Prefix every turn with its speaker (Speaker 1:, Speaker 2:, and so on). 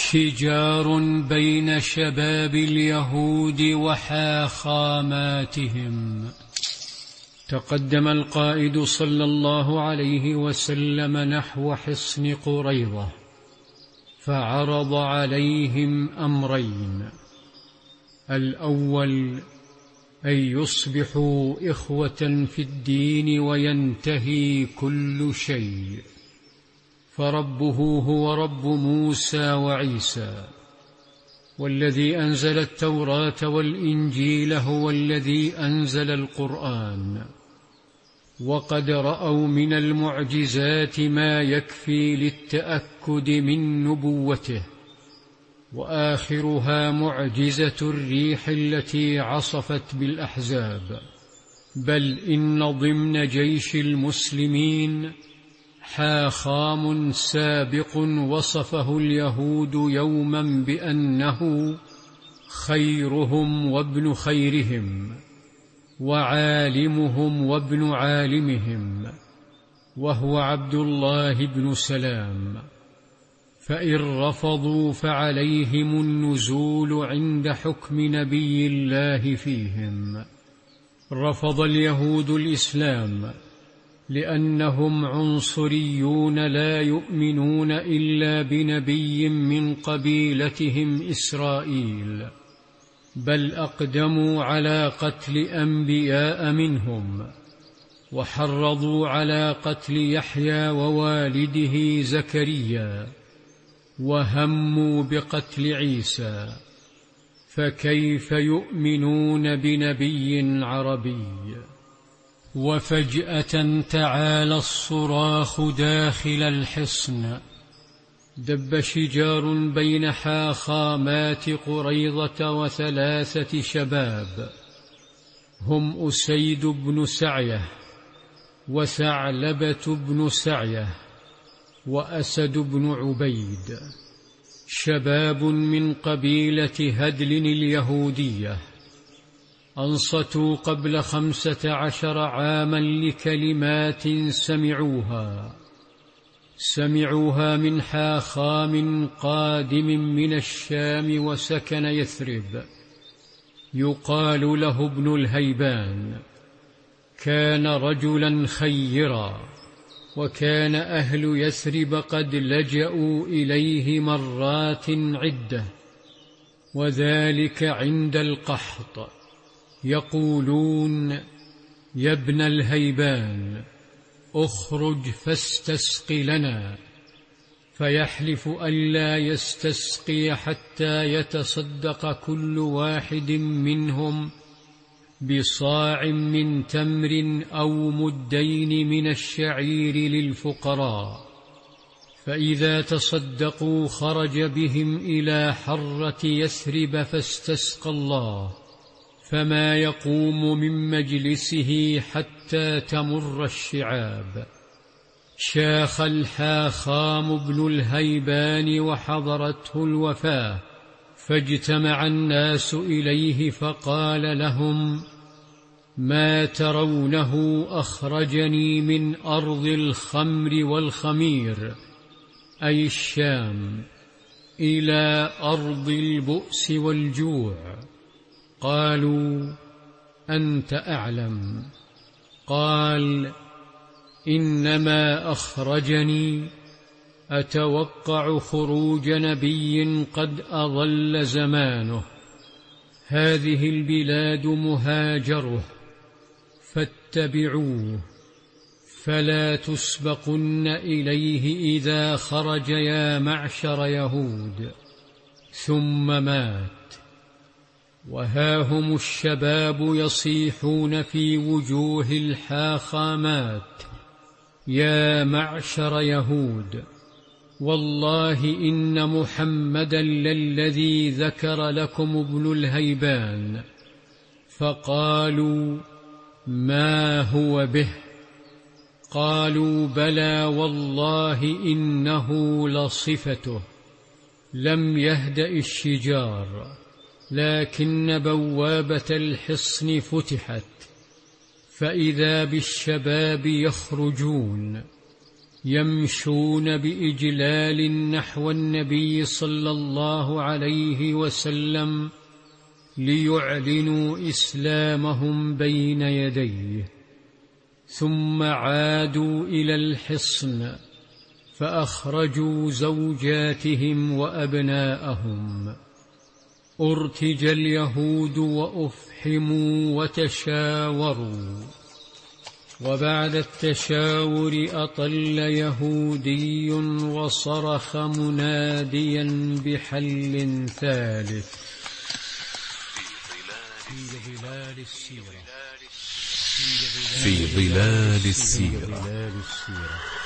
Speaker 1: شجار بين شباب اليهود وحاخاماتهم. تقدم القائد صلى الله عليه وسلم نحو حصن قريظة، فعرض عليهم أمرين: الأول أن يصبحوا إخوة في الدين وينتهي كل شيء، فربه هو رب موسى وعيسى، والذي أنزل التوراة والإنجيل هو الذي أنزل القرآن، وقد رأوا من المعجزات ما يكفي للتأكد من نبوته، وآخرها معجزة الريح التي عصفت بالأحزاب. بل إن ضمن جيش المسلمين حاخام سابق وصفه اليهود يوما بأنه خيرهم وابن خيرهم وعالمهم وابن عالمهم، وهو عبد الله بن سلام. فإن رفضوا فعليهم النزول عند حكم نبي الله فيهم. رفض اليهود الإسلام لأنهم عنصريون لا يؤمنون إلا بنبي من قبيلتهم إسرائيل، بل أقدموا على قتل أنبياء منهم، وحرضوا على قتل يحيى ووالده زكريا، وهموا بقتل عيسى، فكيف يؤمنون بنبي عربي؟ وفجأة تعالى الصراخ داخل الحصن. دب شجار بين حاخامات قريظة وثلاثة شباب، هم أسيد بن سعية وثعلبة بن سعية وأسد بن عبيد، شباب من قبيلة هدل اليهودية، أنصتوا قبل 15 عاما لكلمات سمعوها من حاخام قادم من الشام وسكن يثرب، يقال له ابن الهيبان. كان رجلا خيرا، وكان أهل يثرب قد لجأوا إليه مرات عدة، وذلك عند القحط، يقولون: يا ابن الهيبان اخرج فاستسق لنا، فيحلف ألا يستسقي حتى يتصدق كل واحد منهم بصاع من تمر أو مدين من الشعير للفقراء. فإذا تصدقوا خرج بهم إلى حرة يثرب فاستسقى الله، فما يقوم من مجلسه حتى تمر الشعاب. شاخ الحاخام بن الهيبان وحضرته الوفاة، فاجتمع الناس إليه فقال لهم: ما ترونه أخرجني من أرض الخمر والخمير، أي الشام، إلى أرض البؤس والجوع. قالوا: أنت أعلم. قال: إنما أخرجني أتوقع خروج نبي قد أضل زمانه، هذه البلاد مهاجره، فاتبعوه، فلا تسبقن إليه إذا خرج يا معشر يهود. ثم مات. وها هم الشباب يصيحون في وجوه الحاخامات: يا معشر يهود، والله إن محمدا للذي ذكر لكم ابن الهيبان. فقالوا: ما هو به؟ قالوا: بلى والله إنه لصفته. لم يهدأ الشجار، لكن بوابة الحصن فتحت، فإذا بالشباب يخرجون، يمشون بإجلال نحو النبي صلى الله عليه وسلم ليعلنوا إسلامهم بين يديه، ثم عادوا إلى الحصن فأخرجوا زوجاتهم وأبناءهم. ارتجى اليهود وأفحموا وتشاوروا، وبعد التشاور أطل يهودي وصرخ مناديا بحل ثالث:
Speaker 2: في ظلال السيرة.